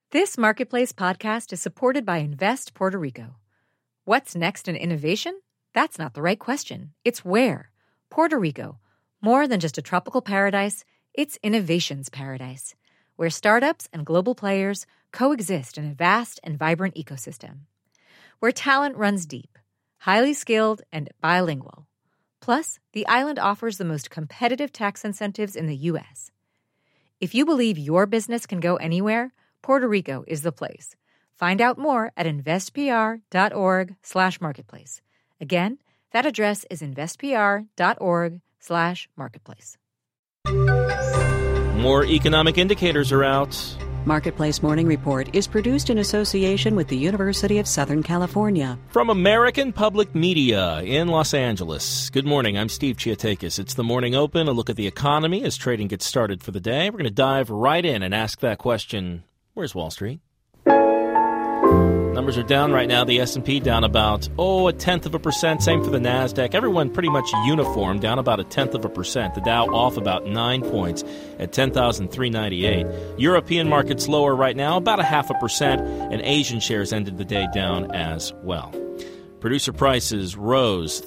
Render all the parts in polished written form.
This Marketplace podcast is supported by Invest Puerto Rico. What's next in innovation? That's not the right question. It's where. Puerto Rico. More than just a tropical paradise, it's innovation's paradise, where startups and global players coexist in a vast and vibrant ecosystem. Where talent runs deep, highly skilled, and bilingual. Plus, the island offers the most competitive tax incentives in the U.S. If you believe your business can go anywhere, Puerto Rico is the place. Find out more at investpr.org/marketplace. Again, that address is investpr.org/marketplace. More economic indicators are out. Marketplace Morning Report is produced in association with the University of Southern California. From American Public Media in Los Angeles. Good morning, I'm Steve Chiatakis. It's the Morning Open, a look at the economy as trading gets started for the day. We're going to dive right in and ask that question, where's Wall Street? Numbers are down right now. The S&P down about, 0.1%. Same for the NASDAQ. Everyone pretty much uniform, down about 0.1%. The Dow off about 9 points at 10,398. European markets lower right now, about 0.5%. And Asian shares ended the day down as well. Producer prices rose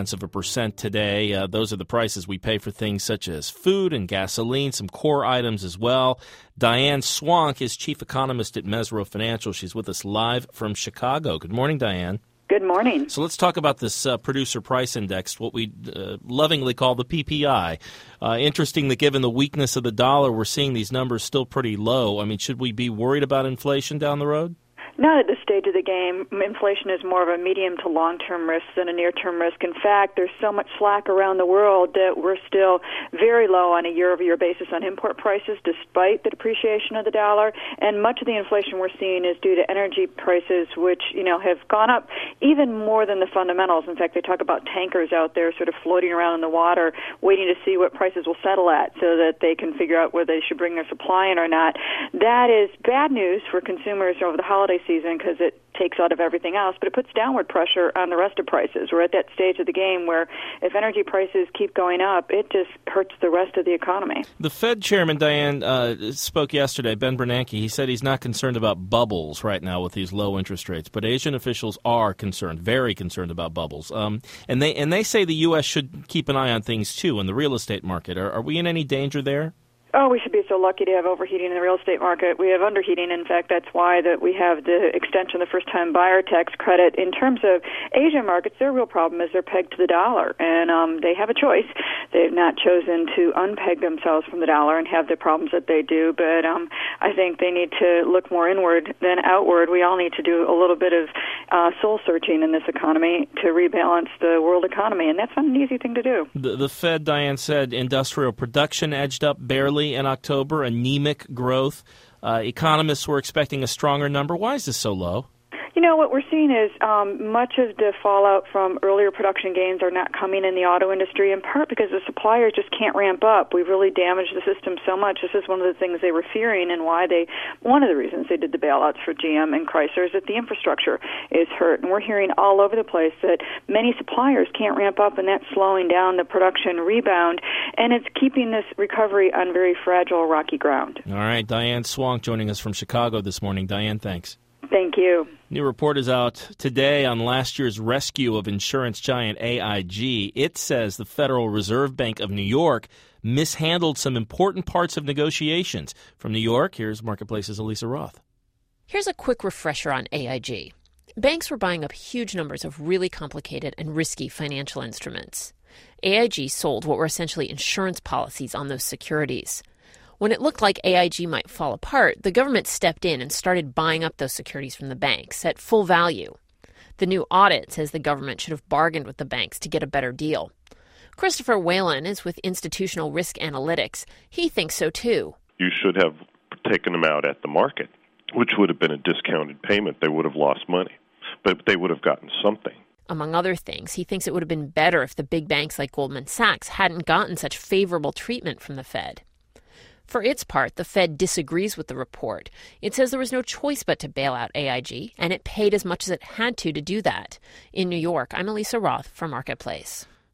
0.3% today. Those are the prices we pay for things such as food and gasoline, some core items as well. Diane Swank is chief economist at Mesirow Financial. She's with us live from Chicago. Good morning, Diane. Good morning. So let's talk about this producer price index, what we lovingly call the PPI. Interesting that given the weakness of the dollar, we're seeing these numbers still pretty low. I mean, should we be worried about inflation down the road? Not at this stage of the game. Inflation is more of a medium to long-term risk than a near-term risk. In fact, there's so much slack around the world that we're still very low on a year-over-year basis on import prices despite the depreciation of the dollar. And much of the inflation we're seeing is due to energy prices, which, have gone up even more than the fundamentals. In fact, they talk about tankers out there sort of floating around in the water waiting to see what prices will settle at so that they can figure out whether they should bring their supply in or not. That is bad news for consumers over the holiday season because it takes out of everything else, but it puts downward pressure on the rest of prices. We're at that stage of the game where if energy prices keep going up, it just hurts the rest of the economy. The Fed chairman, Diane, spoke yesterday, Ben Bernanke. He said he's not concerned about bubbles right now with these low interest rates, but Asian officials are concerned, very concerned about bubbles. And they say the U.S. should keep an eye on things, too, in the real estate market. Are we in any danger there? Oh, we should be so lucky to have overheating in the real estate market. We have underheating. In fact, that's why that we have the extension of the first-time buyer tax credit. In terms of Asian markets, their real problem is they're pegged to the dollar, and they have a choice. They've not chosen to unpeg themselves from the dollar and have the problems that they do, but I think they need to look more inward than outward. We all need to do a little bit of soul-searching in this economy to rebalance the world economy, and that's not an easy thing to do. The Fed, Diane, said industrial production edged up barely in October, anemic growth. Economists were expecting a stronger number. Why is this so low? What we're seeing is much of the fallout from earlier production gains are not coming in the auto industry, in part because the suppliers just can't ramp up. We've really damaged the system so much. This is one of the things they were fearing and one of the reasons they did the bailouts for GM and Chrysler is that the infrastructure is hurt. And we're hearing all over the place that many suppliers can't ramp up, and that's slowing down the production rebound, and it's keeping this recovery on very fragile, rocky ground. All right, Diane Swank joining us from Chicago this morning. Diane, thanks. Thank you. New report is out today on last year's rescue of insurance giant AIG. It says the Federal Reserve Bank of New York mishandled some important parts of negotiations. From New York, here's Marketplace's Elisa Roth. Here's a quick refresher on AIG. Banks were buying up huge numbers of really complicated and risky financial instruments. AIG sold what were essentially insurance policies on those securities. When it looked like AIG might fall apart, the government stepped in and started buying up those securities from the banks at full value. The new audit says the government should have bargained with the banks to get a better deal. Christopher Whalen is with Institutional Risk Analytics. He thinks so, too. You should have taken them out at the market, which would have been a discounted payment. They would have lost money, but they would have gotten something. Among other things, he thinks it would have been better if the big banks like Goldman Sachs hadn't gotten such favorable treatment from the Fed. For its part, the Fed disagrees with the report. It says there was no choice but to bail out AIG, and it paid as much as it had to do that. In New York, I'm Elisa Roth for Marketplace.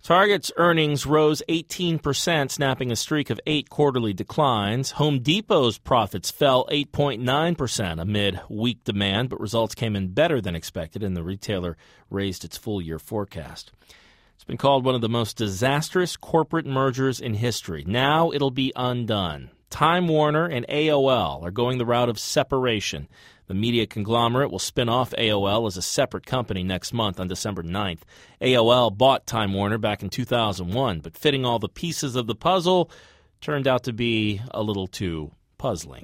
Target's earnings rose 18%, snapping a streak of 8 quarterly declines. Home Depot's profits fell 8.9% amid weak demand, but results came in better than expected, and the retailer raised its full-year forecast. It's been called one of the most disastrous corporate mergers in history. Now it'll be undone. Time Warner and AOL are going the route of separation. The media conglomerate will spin off AOL as a separate company next month on December 9th. AOL bought Time Warner back in 2001, but fitting all the pieces of the puzzle turned out to be a little too puzzling.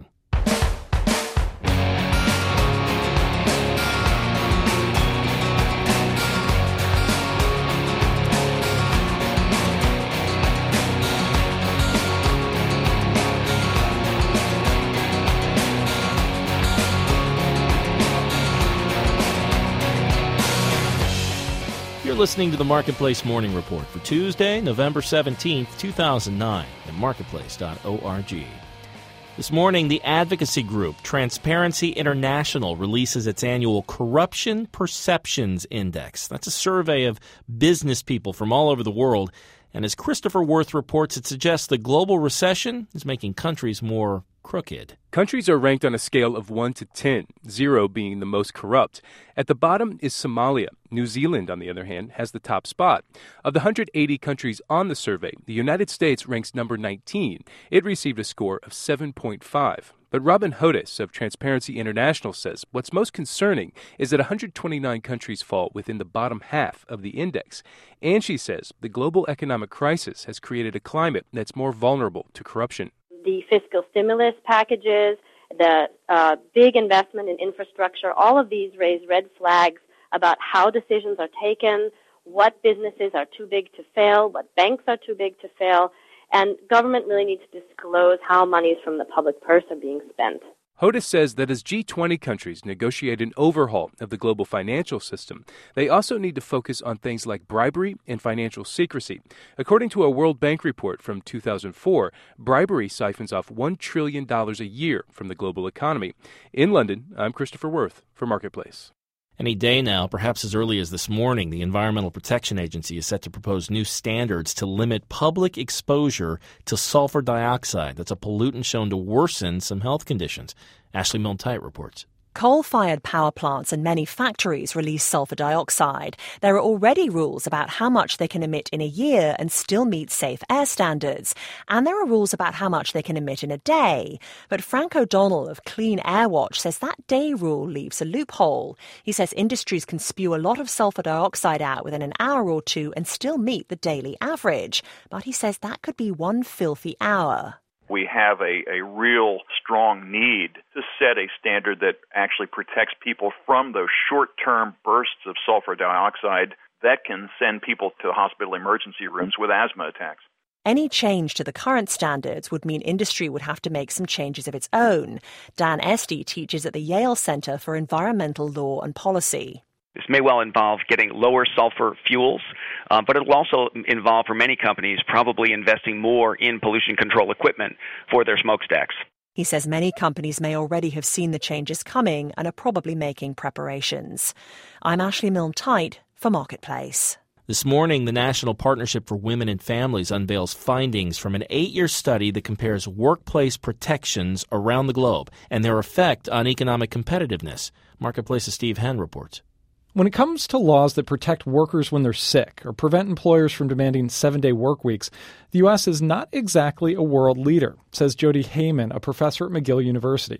You're listening to the Marketplace Morning Report for Tuesday, November 17th, 2009 at marketplace.org. This morning, the advocacy group Transparency International releases its annual Corruption Perceptions Index. That's a survey of business people from all over the world. And as Christopher Worth reports, it suggests the global recession is making countries more crooked. Countries are ranked on a scale of 1 to 10, 0 being the most corrupt. At the bottom is Somalia. New Zealand, on the other hand, has the top spot. Of the 180 countries on the survey, the United States ranks number 19. It received a score of 7.5. But Robin Hodes of Transparency International says what's most concerning is that 129 countries fall within the bottom half of the index. And she says the global economic crisis has created a climate that's more vulnerable to corruption. The fiscal stimulus packages, the big investment in infrastructure, all of these raise red flags about how decisions are taken, what businesses are too big to fail, what banks are too big to fail, and government really needs to disclose how monies from the public purse are being spent. Hodes says that as G20 countries negotiate an overhaul of the global financial system, they also need to focus on things like bribery and financial secrecy. According to a World Bank report from 2004, bribery siphons off $1 trillion a year from the global economy. In London, I'm Christopher Worth for Marketplace. Any day now, perhaps as early as this morning, the Environmental Protection Agency is set to propose new standards to limit public exposure to sulfur dioxide. That's a pollutant shown to worsen some health conditions. Ashley Milne-Tite reports. Coal-fired power plants and many factories release sulfur dioxide. There are already rules about how much they can emit in a year and still meet safe air standards. And there are rules about how much they can emit in a day. But Frank O'Donnell of Clean Air Watch says that day rule leaves a loophole. He says industries can spew a lot of sulfur dioxide out within an hour or two and still meet the daily average. But he says that could be one filthy hour. We have a real strong need to set a standard that actually protects people from those short-term bursts of sulfur dioxide that can send people to hospital emergency rooms with asthma attacks. Any change to the current standards would mean industry would have to make some changes of its own. Dan Esty teaches at the Yale Center for Environmental Law and Policy. This may well involve getting lower sulfur fuels, but it will also involve, for many companies, probably investing more in pollution control equipment for their smokestacks. He says many companies may already have seen the changes coming and are probably making preparations. I'm Ashley Milne-Tite for Marketplace. This morning, the National Partnership for Women and Families unveils findings from an 8-year study that compares workplace protections around the globe and their effect on economic competitiveness. Marketplace's Steve Henn reports. When it comes to laws that protect workers when they're sick or prevent employers from demanding 7-day work weeks, the U.S. is not exactly a world leader, says Jody Heyman, a professor at McGill University.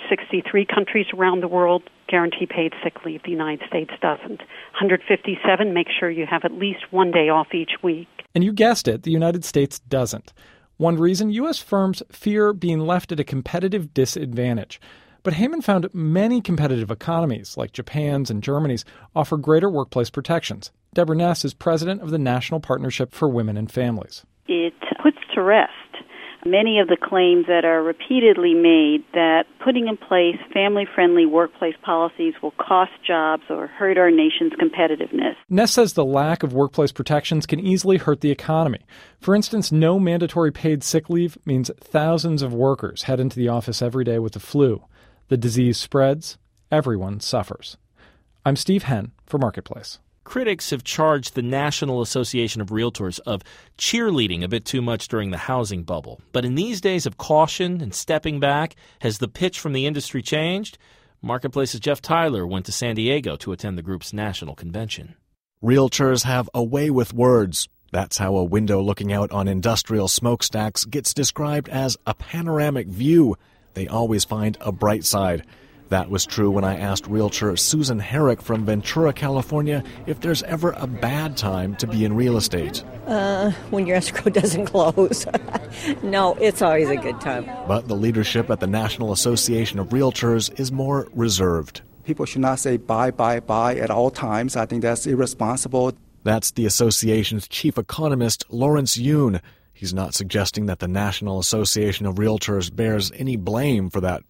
163 countries around the world guarantee paid sick leave. The United States doesn't. 157 make sure you have at least 1 day off each week. And you guessed it, the United States doesn't. One reason, U.S. firms fear being left at a competitive disadvantage. But Heyman found many competitive economies, like Japan's and Germany's, offer greater workplace protections. Deborah Ness is president of the National Partnership for Women and Families. It puts to rest many of the claims that are repeatedly made that putting in place family-friendly workplace policies will cost jobs or hurt our nation's competitiveness. Ness says the lack of workplace protections can easily hurt the economy. For instance, no mandatory paid sick leave means thousands of workers head into the office every day with the flu. The disease spreads, everyone suffers. I'm Steve Henn for Marketplace. critics have charged the National Association of Realtors of cheerleading a bit too much during the housing bubble. But in these days of caution and stepping back, has the pitch from the industry changed? Marketplace's Jeff Tyler went to San Diego to attend the group's national convention. Realtors have a way with words. That's how a window looking out on industrial smokestacks gets described as a panoramic view. They always find a bright side. That was true when I asked realtor Susan Herrick from Ventura, California, if there's ever a bad time to be in real estate. When your escrow doesn't close. No, it's always a good time. But the leadership at the National Association of Realtors is more reserved. People should not say buy at all times. I think that's irresponsible. That's the association's chief economist, Lawrence Yun. He's not suggesting that the National Association of Realtors bears any blame for that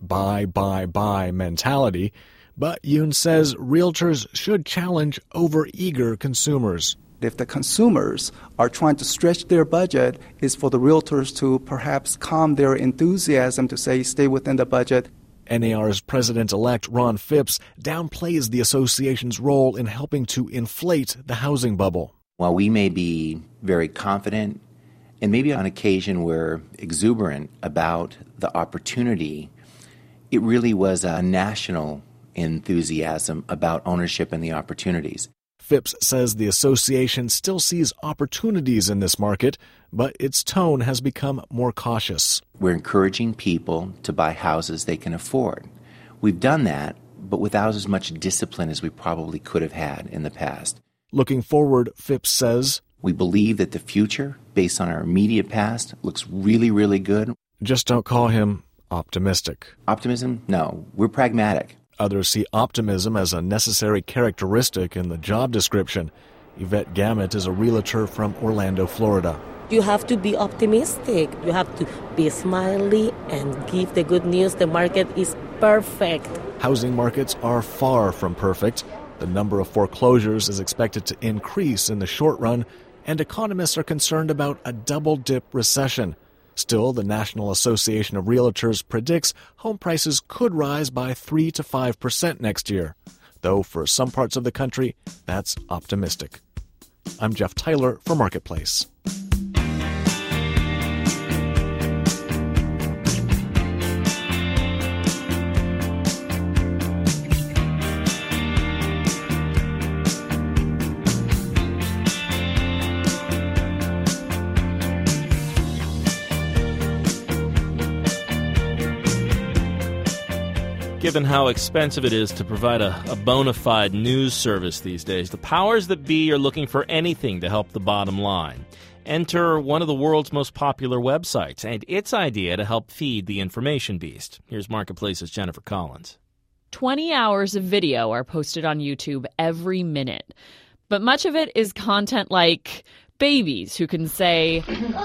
buy mentality, but Yoon says realtors should challenge overeager consumers. If the consumers are trying to stretch their budget, it's for the realtors to perhaps calm their enthusiasm to say stay within the budget. NAR's president-elect Ron Phipps downplays the association's role in helping to inflate the housing bubble. While we may be very confident and maybe on occasion we're exuberant about the opportunity, it really was a national enthusiasm about ownership and the opportunities. Phipps says the association still sees opportunities in this market, but its tone has become more cautious. We're encouraging people to buy houses they can afford. We've done that, but without as much discipline as we probably could have had in the past. Looking forward, Phipps says, we believe that the future, based on our immediate past, looks really, really good. Just don't call him optimistic. Optimism? No, we're pragmatic. Others see optimism as a necessary characteristic in the job description. Yvette Gamet is a realtor from Orlando, Florida. You have to be optimistic. You have to be smiley and give the good news. The market is perfect. Housing markets are far from perfect. The number of foreclosures is expected to increase in the short run, and economists are concerned about a double-dip recession. Still, the National Association of Realtors predicts home prices could rise by 3 to 5% next year, though for some parts of the country, that's optimistic. I'm Jeff Tyler for Marketplace. Given how expensive it is to provide a bona fide news service these days, the powers that be are looking for anything to help the bottom line. Enter one of the world's most popular websites and its idea to help feed the information beast. Here's Marketplace's Jennifer Collins. 20 hours of video are posted on YouTube every minute. But much of it is content like babies who can say,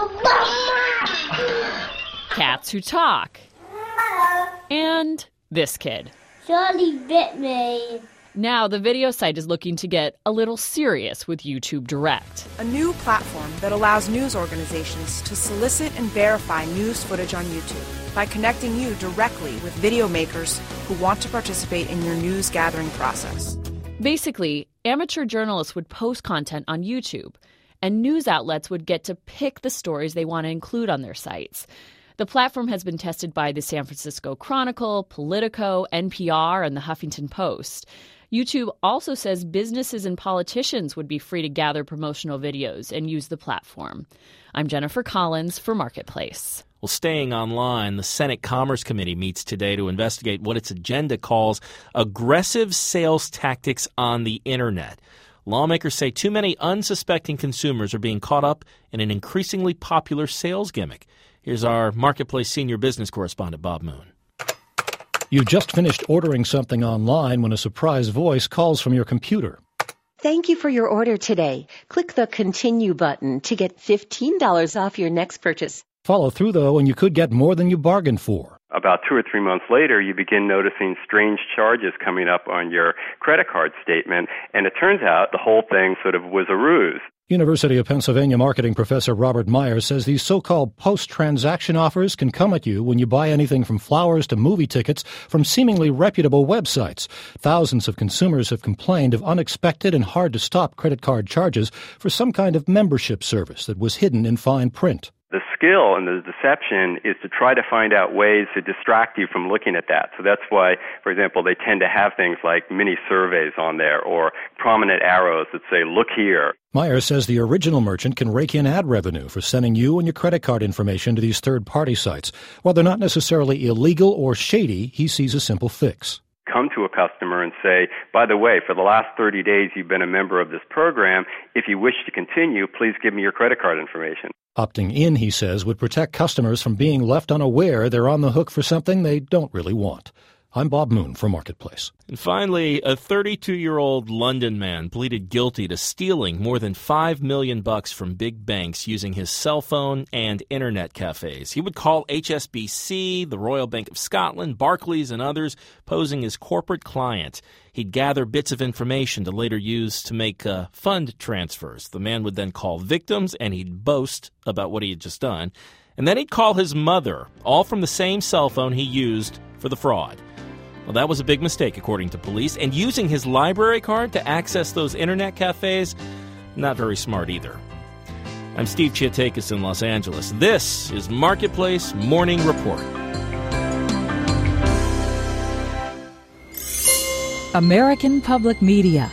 cats who talk, and this kid. Charlie bit me. Now, the video site is looking to get a little serious with YouTube Direct. A new platform that allows news organizations to solicit and verify news footage on YouTube by connecting you directly with video makers who want to participate in your news gathering process. Basically, amateur journalists would post content on YouTube, and news outlets would get to pick the stories they want to include on their sites. The platform has been tested by the San Francisco Chronicle, Politico, NPR, and the Huffington Post. YouTube also says businesses and politicians would be free to gather promotional videos and use the platform. I'm Jennifer Collins for Marketplace. Well, staying online, the Senate Commerce Committee meets today to investigate what its agenda calls aggressive sales tactics on the Internet. Lawmakers say too many unsuspecting consumers are being caught up in an increasingly popular sales gimmick. Here's our Marketplace senior business correspondent, Bob Moon. You've just finished ordering something online when a surprise voice calls from your computer. Thank you for your order today. Click the Continue button to get $15 off your next purchase. Follow through, though, and you could get more than you bargained for. About 2 or 3 months later, you begin noticing strange charges coming up on your credit card statement, and it turns out the whole thing sort of was a ruse. University of Pennsylvania marketing professor Robert Myers says these so-called post-transaction offers can come at you when you buy anything from flowers to movie tickets from seemingly reputable websites. Thousands of consumers have complained of unexpected and hard-to-stop credit card charges for some kind of membership service that was hidden in fine print. The skill and the deception is to try to find out ways to distract you from looking at that. So that's why, for example, they tend to have things like mini surveys on there or prominent arrows that say, look here. Myers says the original merchant can rake in ad revenue for sending you and your credit card information to these third-party sites. While they're not necessarily illegal or shady, he sees a simple fix. Come to a customer and say, by the way, for the last 30 days you've been a member of this program. If you wish to continue, please give me your credit card information. Opting in, he says, would protect customers from being left unaware they're on the hook for something they don't really want. I'm Bob Moon for Marketplace. And finally, a 32-year-old London man pleaded guilty to stealing more than $5 million from big banks using his cell phone and internet cafes. He would call HSBC, the Royal Bank of Scotland, Barclays, and others, posing as corporate client. He'd gather bits of information to later use to make fund transfers. The man would then call victims, and he'd boast about what he had just done. And then he'd call his mother, all from the same cell phone he used for the fraud. Well, that was a big mistake, according to police. And using his library card to access those internet cafes, not very smart either. I'm Steve Chiatakis in Los Angeles. This is Marketplace Morning Report. American Public Media.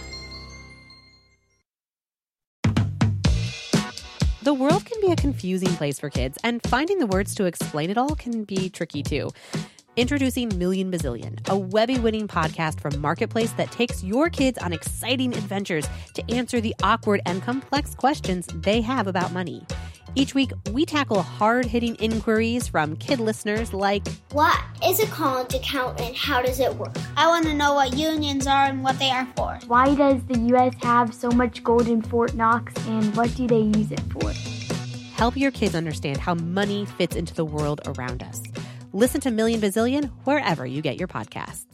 The world can be a confusing place for kids, and finding the words to explain it all can be tricky too. Introducing Million Bazillion, a Webby-winning podcast from Marketplace that takes your kids on exciting adventures to answer the awkward and complex questions they have about money. Each week, we tackle hard-hitting inquiries from kid listeners like, what is a college account and how does it work? I want to know what unions are and what they are for. Why does the U.S. have so much gold in Fort Knox and what do they use it for? Help your kids understand how money fits into the world around us. Listen to Million Bazillion wherever you get your podcasts.